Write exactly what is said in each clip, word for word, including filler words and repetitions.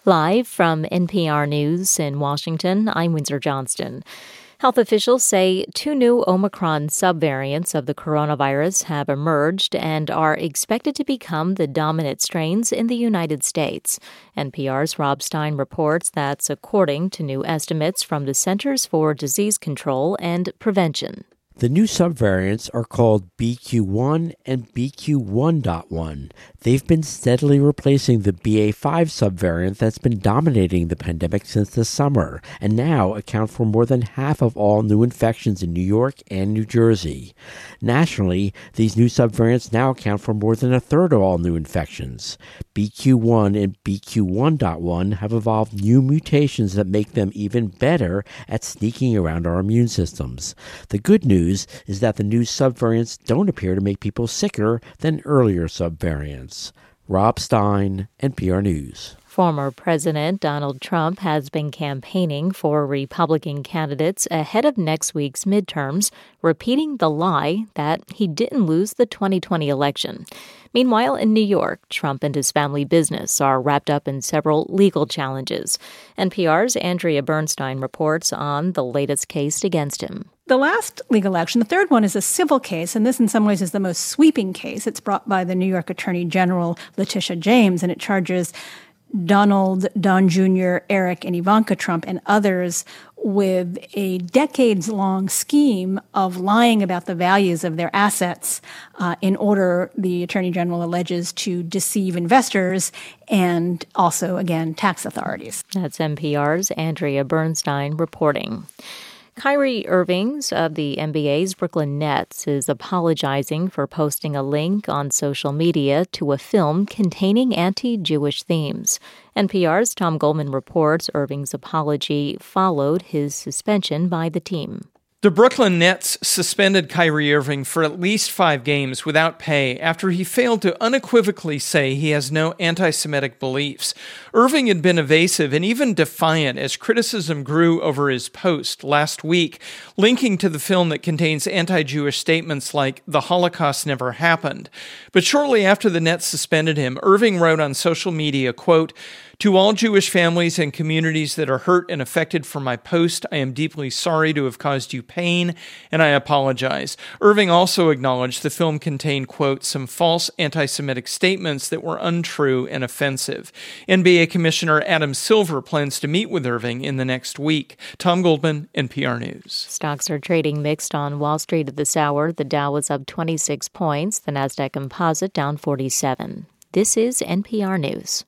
Live from N P R News in Washington, I'm Windsor Johnston. Health officials say two new Omicron subvariants of the coronavirus have emerged and are expected to become the dominant strains in the United States. N P R's Rob Stein reports that's according to new estimates from the Centers for Disease Control and Prevention. The new subvariants are called B Q one and B Q one point one. They've been steadily replacing the B A five subvariant that's been dominating the pandemic since the summer, and now account for more than half of all new infections in New York and New Jersey. Nationally, these new subvariants now account for more than a third of all new infections. B Q one and B Q one point one have evolved new mutations that make them even better at sneaking around our immune systems. The good news is that the new subvariants don't appear to make people sicker than earlier subvariants. Rob Stein, N P R News. Former President Donald Trump has been campaigning for Republican candidates ahead of next week's midterms, repeating the lie that he didn't lose the twenty twenty election. Meanwhile, in New York, Trump and his family business are wrapped up in several legal challenges. N P R's Andrea Bernstein reports on the latest case against him. The last legal action, the third one, is a civil case, and this in some ways is the most sweeping case. It's brought by the New York Attorney General Letitia James, and it charges Donald, Don Junior, Eric, and Ivanka Trump and others with a decades-long scheme of lying about the values of their assets uh, in order, the Attorney General alleges, to deceive investors and also, again, tax authorities. That's N P R's Andrea Bernstein reporting. Kyrie Irving of the N B A's Brooklyn Nets is apologizing for posting a link on social media to a film containing anti-Jewish themes. N P R's Tom Goldman reports Irving's apology followed his suspension by the team. The Brooklyn Nets suspended Kyrie Irving for at least five games without pay after he failed to unequivocally say he has no anti-Semitic beliefs. Irving had been evasive and even defiant as criticism grew over his post last week, linking to the film that contains anti-Jewish statements like, "The Holocaust never happened." But shortly after the Nets suspended him, Irving wrote on social media, quote, "To all Jewish families and communities that are hurt and affected from my post, I am deeply sorry to have caused you pain, and I apologize." Irving also acknowledged the film contained, quote, "some false anti-Semitic statements that were untrue and offensive." N B A Commissioner Adam Silver plans to meet with Irving in the next week. Tom Goldman, N P R News. Stocks are trading mixed on Wall Street at this hour. The Dow was up twenty-six points, the Nasdaq Composite down forty-seven. This is N P R News.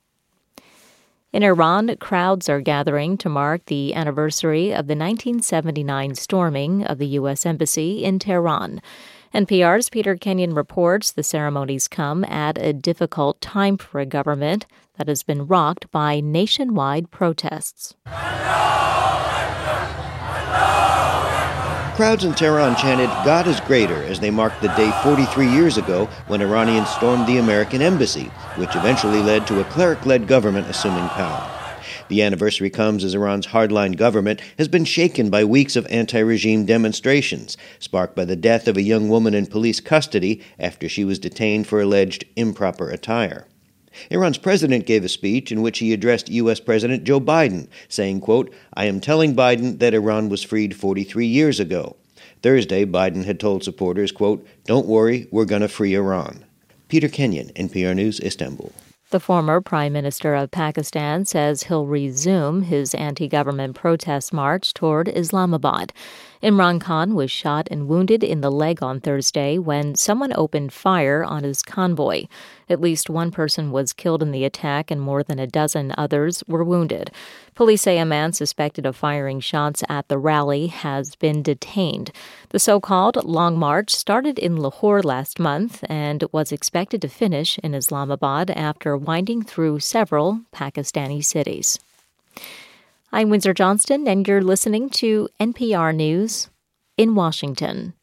In Iran, crowds are gathering to mark the anniversary of the nineteen seventy-nine storming of the U S Embassy in Tehran. N P R's Peter Kenyon reports the ceremonies come at a difficult time for a government that has been rocked by nationwide protests. Crowds in Tehran chanted, "God is greater," as they marked the day forty-three years ago when Iranians stormed the American embassy, which eventually led to a cleric-led government assuming power. The anniversary comes as Iran's hardline government has been shaken by weeks of anti-regime demonstrations, sparked by the death of a young woman in police custody after she was detained for alleged improper attire. Iran's president gave a speech in which he addressed U S President Joe Biden, saying, quote, "I am telling Biden that Iran was freed forty-three years ago." Thursday, Biden had told supporters, quote, "Don't worry, we're going to free Iran." Peter Kenyon, N P R News, Istanbul. The former Prime Minister of Pakistan says he'll resume his anti-government protest march toward Islamabad. Imran Khan was shot and wounded in the leg on Thursday when someone opened fire on his convoy. At least one person was killed in the attack and more than a dozen others were wounded. Police say a man suspected of firing shots at the rally has been detained. The so-called Long March started in Lahore last month and was expected to finish in Islamabad after winding through several Pakistani cities. I'm Windsor Johnston, and you're listening to N P R News in Washington.